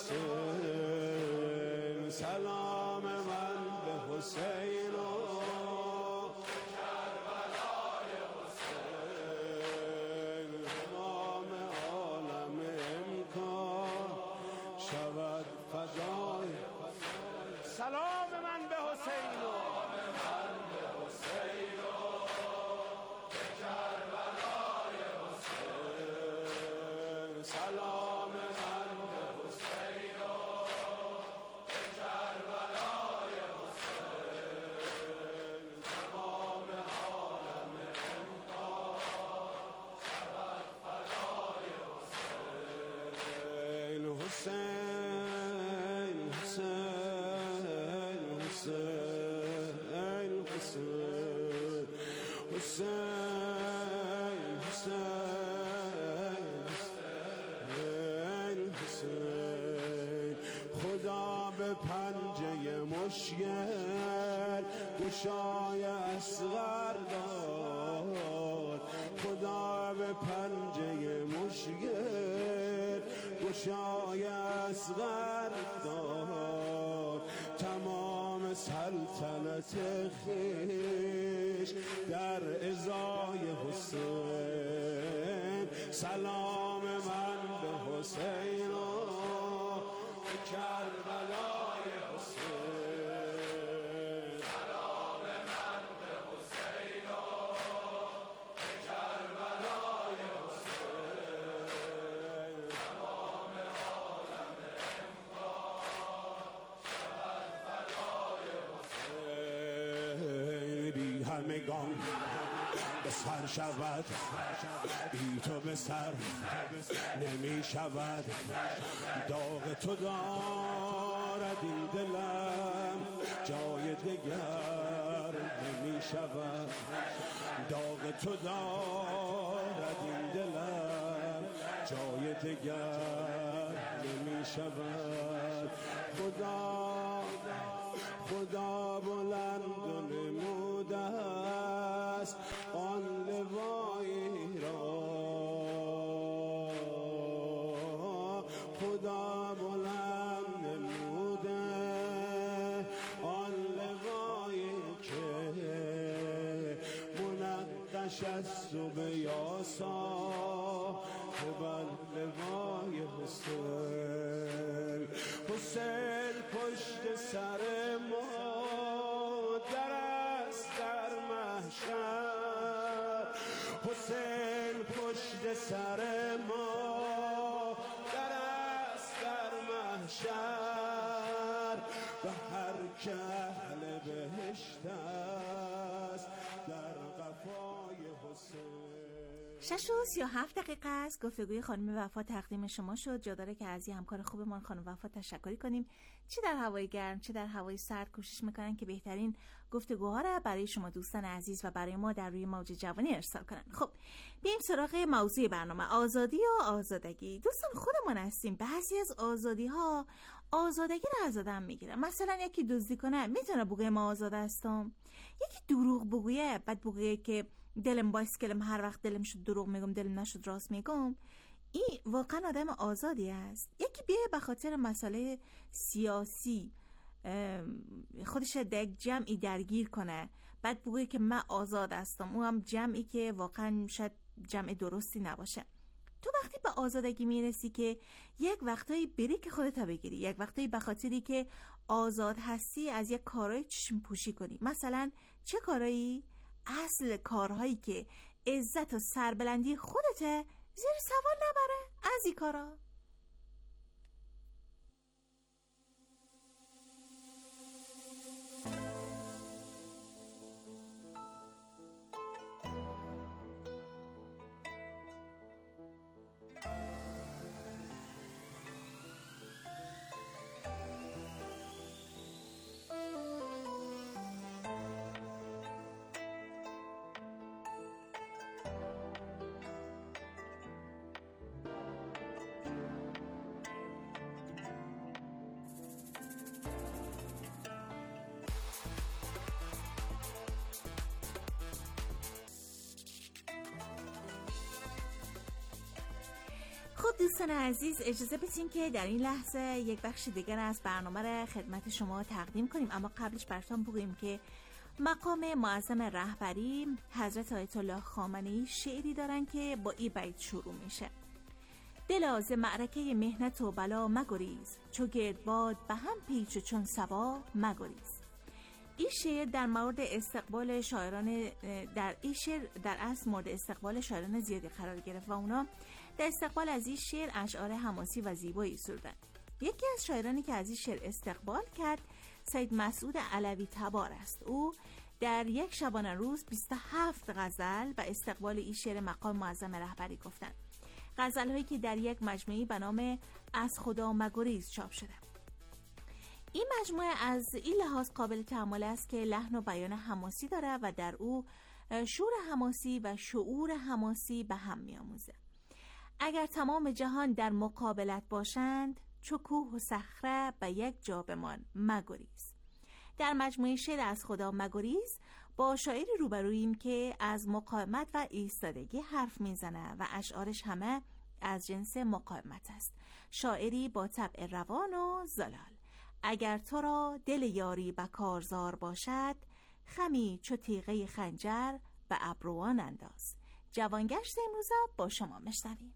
حسین، سلام من به حسین سلام من به حسین و به کربلای حسین، سلام من به حسین و به کربلای حسین، تمام عالم امکان شود فدای حسین. حسین حسین حسین حسین، خدا به پنجه مشکل گشای اصغر داد، خدا به پنجه مشکل گشای اصغر داد، تمام سلطنت خویش در ازای حسین، سلام من به حسین و به کربلای حسین، سلام من به حسین و به کربلای حسین، تمام عالم امکان شود فدای حسین. بی همگان به سر شود، بی تو به سر نمی شود، داغ تو دارد این دلم جای دگر نمی شود، داغ تو دارد این دلم جای دگر نمی شود. خدا خدا بلند و نموده است آن لوایی را، خدا بلند نموده آن لوایی که منقش است و به یاسا بر لوای حسین. حسین پشت سر ما در است در محشر، حسین پشت سر ما در است در محشر، به هر که اهل بهشت است در قفای حسین. شش و سی و هفت دقیقه است. گفتگوی خانم وفا تقدیم شما شد. جا داره که از این همکار خوبمان خانم وفا تشکری کنیم. چه در هوای گرم چه در هوای سرد کوشش میکنن که بهترین گفتگوها را برای شما دوستان عزیز و برای ما در روی موج جوانی ارسال کنن. خب بیایم سراغ موضوع برنامه، آزادی و آزادگی. دوستان خودمان هستیم، بعضی از آزادی ها آزادگی را از آدم میگیره. مثلا یکی دزدی کنه میتونه بگه ما آزاد هستم، یکی دروغ بگویه بعد بگه که دلم بایسکلم هر وقت دلم شد دروغ میگم دلم نشد راست میگم، این واقعا آدم آزادی است. یکی بیه به خاطر مسئله سیاسی خودش در یک جمعی درگیر کنه بعد بگه که من آزاد هستم، اون هم جمعی که واقعا شاید جمع درستی نباشه. تو وقتی به آزادگی میرسی که یک وقتایی بری که خودت بگیری، یک وقتایی به خاطری که آزاد هستی از یک کارهای چشم پوشی کنی. مثلا چه کارهایی؟ اصل کارهایی که عزت و سربلندی خودته زیر سوال نبره، از این کارا. خب دوستان عزیز اجازه بدین که در این لحظه یک بخش دیگر از برنامه را خدمت شما تقدیم کنیم، اما قبلش براتون بگویم که مقام معظم رهبری حضرت آیت الله خامنه‌ای شعری دارن که با این بیت شروع میشه: دلا ز معرکه مهنت و بلا مگریز، چو گردباد به هم پیچ و چون صبا مگریز. این شعر در مورد استقبال شاعران در این شعر در اصل مورد استقبال شاعران زیادی قرار گرفت و اونا در استقبال از این شعر اشعار حماسی و زیبایی سرودن. یکی از شاعرانی که از این شعر استقبال کرد سید مسعود علوی تبار است. او در یک شبانه روز بیست و هفت غزل و استقبال این شعر مقام معظم رهبری گفتن، غزل هایی که در یک مجموعه به نام از خدا مگریز چاپ شده. این مجموعه از این لحاظ قابل تأمل است که لحن و بیان حماسی داره و در او شور حماسی و شعور حماسی به هم می‌آموزه. اگر تمام جهان در مقابلت باشند، چو کوه و صخره به یک جا بمان مگریز. در مجموعه شعر از خدا مگریز با شاعری روبروییم که از مقاومت و ایستادگی حرف میزنه و اشعارش همه از جنس مقاومت است. شاعری با طبع روان و زلال. اگر تو را دل یاری به کارزار باشد، خمی چو تیغه خنجر به ابروان انداز. جوانگشت امروز با شما مشنویم.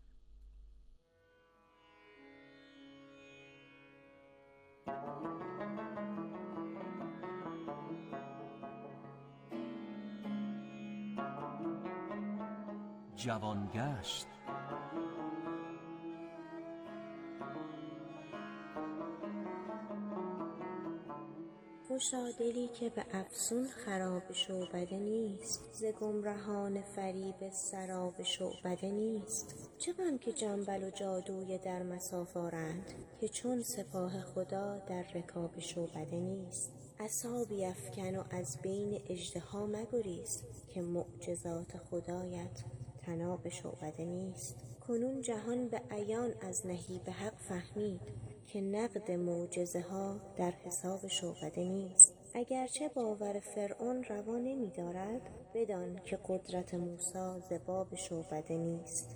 جوانگشت. خوشا دلی که به افسون خراب شعبده نیست، ز گمرهان فریب سراب شعبده نیست. چه غم که جنبل و جادوی در مسافارند، که چون سپاه خدا در رکاب شعبده نیست. عصا بیفکن و از بین اژدها مگریز، که معجزات خدایت طناب شعبده نیست. کنون جهان به عیان از نهیب حق فهمید، که نقد معجزه ها در حساب شعبده نیست. اگرچه باور فرعون روا نمی دارد، بدان که قدرت موسی ز باب شعبده نیست.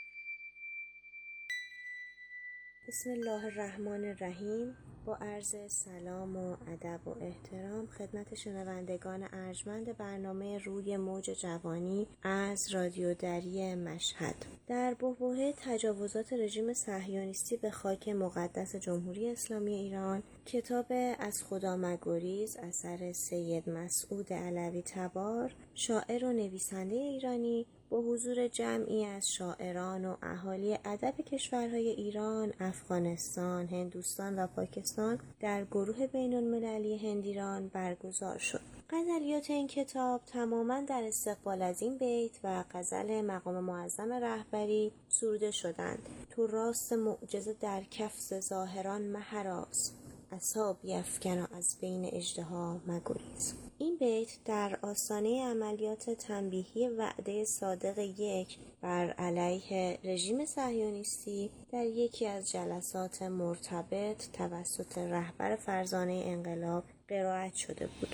بسم الله الرحمن الرحیم. با عرض سلام و ادب و احترام خدمت شنوندگان ارجمند برنامه روی موج جوانی از رادیو دری مشهد. در بحبوحه تجاوزات رژیم صهیونیستی به خاک مقدس جمهوری اسلامی ایران، کتاب از خدا مگریز اثر سید مسعود علوی تبار، شاعر و نویسنده ایرانی، با حضور جمعی از شاعران و اهالی ادب کشورهای ایران، افغانستان، هندوستان و پاکستان در گروه بین‌المللی هندیران برگزار شد. غزلیات این کتاب تماماً در استقبال از این بیت و غزل مقام معظم رهبری سروده شدند: تو راست معجزه در کف ز ظاهران مهراز، عصا بیفکن و از بین اژدها مگریز. این بیت در آستانه عملیات تنبیهی وعده صادق یک بر علیه رژیم صهیونیستی در یکی از جلسات مرتبط توسط رهبر فرزانه انقلاب قرائت شده بود.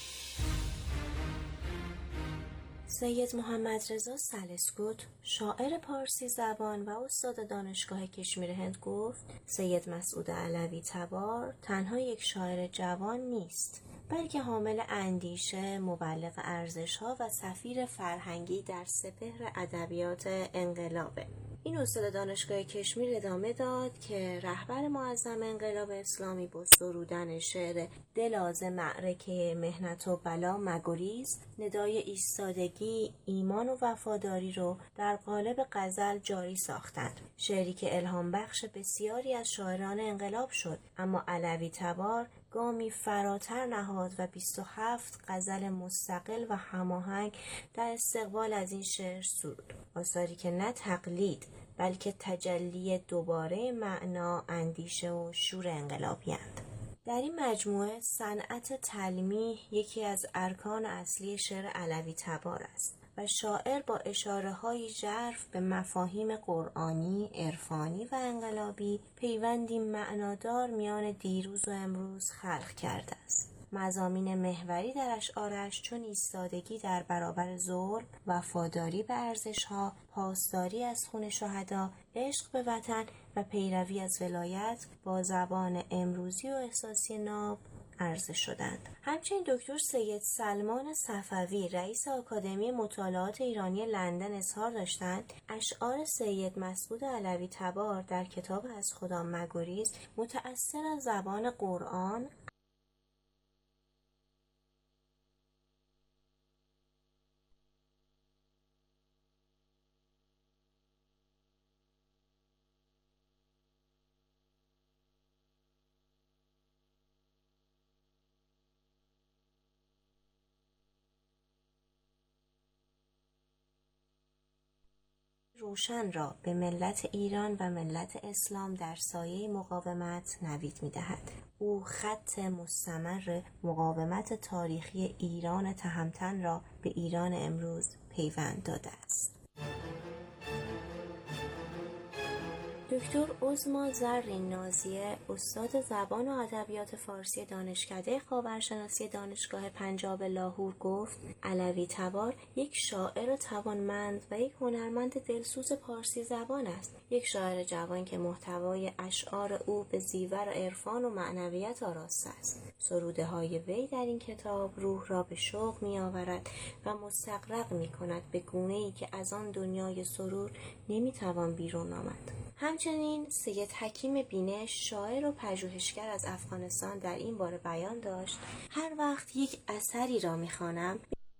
سید محمد رضا سالسکوت، شاعر پارسی زبان و استاد دانشگاه کشمیر هند، گفت سید مسعود علوی تبار تنها یک شاعر جوان نیست، بلکه حامل اندیشه، مبلغ ارزش‌ها و سفیر فرهنگی در سپهر ادبیات انقلابه. این استاد دانشگاه کشمیر ادامه داد که رهبر معظم انقلاب اسلامی با سرودن شعر دلاز معرکه مهنت و بلا مگریز، ندای ایستادگی، ایمان و وفاداری رو در قالب غزل جاری ساختند. شعری که الهام بخش بسیاری از شاعران انقلاب شد، اما علوی تبار گامی فراتر نهاد و بیست و هفت غزل مستقل و هماهنگ در استقبال از این شعر سرود. آثاری که نه تقلید بلکه تجلی دوباره معنا، اندیشه و شور انقلابی‌اند. در این مجموعه صنعت تلمیح یکی از ارکان اصلی شعر علوی تبار است و شاعر با اشاره‌های ژرف به مفاهیم قرآنی، عرفانی و انقلابی پیوندی معنادار میان دیروز و امروز خلق کرده است. مضامین محوری در اشعارش چون ایستادگی در برابر ظلم، وفاداری به ارزش‌ها، پاسداری از خون شهدا، عشق به وطن و پیروی از ولایت با زبان امروزی و احساسی ناب عرضه شدند. همچنین دکتر سید سلمان صفوی، رئیس آکادمی مطالعات ایرانی لندن، اظهار داشتند اشعار سید مسعود علوی تبار در کتاب از خدا مگریز متأثر از زبان قرآن، روشن را به ملت ایران و ملت اسلام در سایه مقاومت نوید می‌دهد. او خط مستمر مقاومت تاریخی ایران تهمتن را به ایران امروز پیوند داده است. دکتر عظما زرین نازیه، استاد زبان و ادبیات فارسی دانشکده خاورشناسی دانشگاه پنجاب لاهور، گفت علوی تبار یک شاعر توانمند و یک هنرمند دلسوز پارسی زبان است. یک شاعر جوان که محتوای اشعار او به زیور عرفان و معنویت آراسته است. سروده های وی در این کتاب روح را به شوق می آورد و مستغرق می کند به گونه‌ای که از آن دنیای سرور نمی توان بیرون آمد. همچنین سید حکیم بینش، شاعر و پژوهشگر از افغانستان، در این باره بیان داشت هر وقت یک اثری را می‌خوانم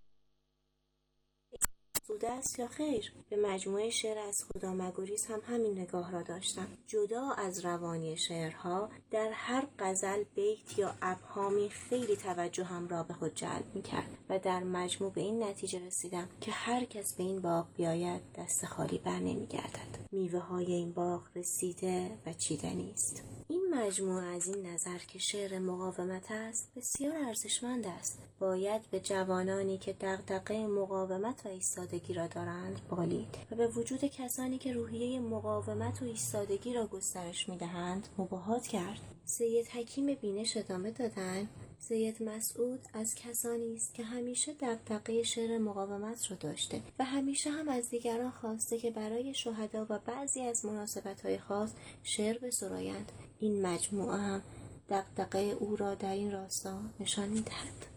سوده است یا خیر. به مجموعه شعر از خدا مگریز هم همین نگاه را داشتم. جدا از روانی شعرها، در هر غزل بیت یا ابهامی خیلی توجهم را به خود جلب می‌کرد و در مجموع به این نتیجه رسیدم که هر کس به این باغ بیاید دست خالی بر نمی‌گردد. میوه های این باغ رسیده و چیدنی است. این مجموعه از این نظر که شعر مقاومت است بسیار ارزشمند است. باید به جوانانی که دغدغه مقاومت و ایستادگی را دارند بالید و به وجود کسانی که روحیه مقاومت و ایستادگی را گسترش می‌دهند مباهات کرد. سید حکیم بینش ادامه دادند سید مسعود از کسانی است که همیشه دغدغه شعر مقاومت را داشته و همیشه هم از دیگران خواسته که برای شهدا و بعضی از مناسبت‌های خاص شعر بسرایند. این مجموعه هم دغدغه او را در این راستا نشان می‌دهد.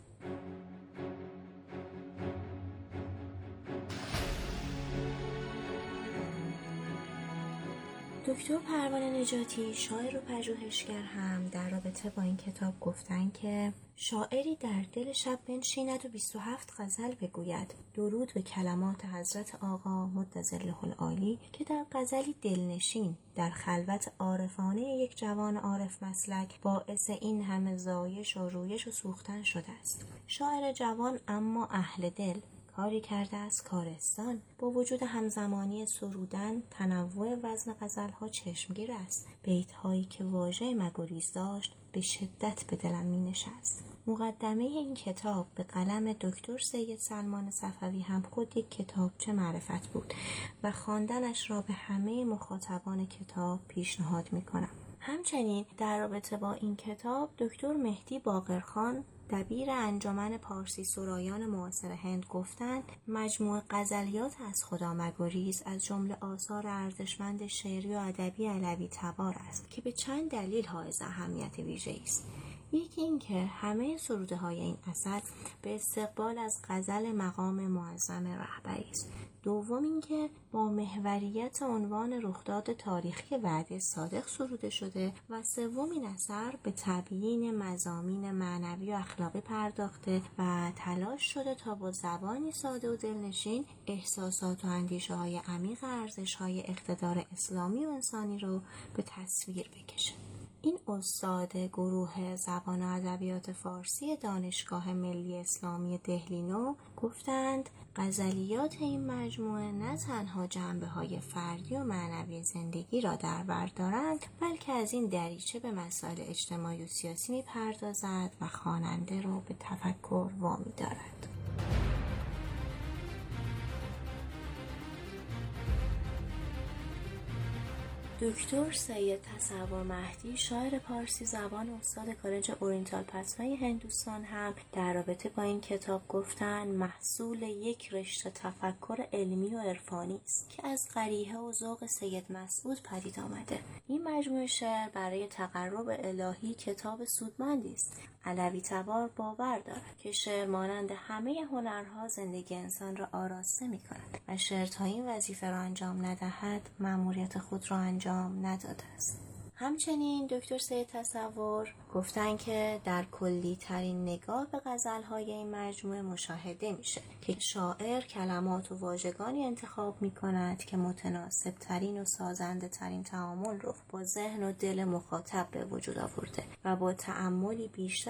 دکتر پروانه نجاتی، شاعر و پژوهشگر، هم در رابطه با این کتاب گفتن که شاعری در دل شب بنشیند و بیست و هفت غزل بگوید، درود به کلمات حضرت آقا مد ظله العالی، که در غزلی دلنشین در خلوت عارفانه یک جوان عارف مسلک باعث این همه زایش و رویش و سوختن شده است. شاعر جوان اما اهل دل کاری کرده از کارستان، با وجود همزمانی سرودن تنوع وزن غزلها چشمگیر است. بیت‌هایی که واژه مگریز داشت به شدت به دلم می نشست. مقدمه این کتاب به قلم دکتر سید سلمان صفوی هم خود یک کتابچه معرفت بود و خواندنش را به همه مخاطبان کتاب پیشنهاد می کنم. همچنین در رابطه با این کتاب دکتر مهدی باقرخان، دبیر انجمن پارسی سرایان معاصر هند، گفتند مجموع غزلیات از خدا مگریز از جمله آثار ارزشمند شعری و ادبی علوی تبار است که به چند دلیل حائز اهمیت ویژه‌ای است. یکی این که همه سروده های این اثر به استقبال از غزل مقام معظم رهبری است. دوم این که با محوریت عنوان رخداد تاریخی وعده صادق سروده شده و سوم این اثر به تبیین مضامین معنوی و اخلاقی پرداخته و تلاش شده تا با زبانی ساده و دلنشین احساسات و اندیشه های عمیق ارزش های اقتدار اسلامی و انسانی رو به تصویر بکشه. این استاد گروه زبان و ادبیات فارسی دانشگاه ملی اسلامی دهلینو گفتند غزلیات این مجموعه نه تنها جنبه‌های فردی و معنوی زندگی را در بر دارند، بلکه از این دریچه به مسائل اجتماعی و سیاسی می‌پردازد و خواننده را به تفکر وامی دارد. دکتر سید تصور مهدی، شاعر پارسی زبان و استاد کالج اورینتال پتنای هندوستان، هم در رابطه با این کتاب گفتن محصول یک رشته تفکر علمی و عرفانی است که از قریحه و ذوق سید مسعود پدید آمده. این مجموعه شعر برای تقرب الهی کتاب سودمندی است. علوی تبار باور دارد که شعر مانند همه هنرها زندگی انسان را آراسته می کند و شعر تا این وظیفه را انجام ندهد مأموریت خود را انجام نداده است. همچنین دکتر سید تصور گفتن که در کلی ترین نگاه به غزل‌های این مجموعه مشاهده میشه که شاعر کلمات و واژگانی انتخاب میکند که متناسب ترین و سازنده ترین تعامل رو با ذهن و دل مخاطب به وجود آورده و با تأملی بیشتر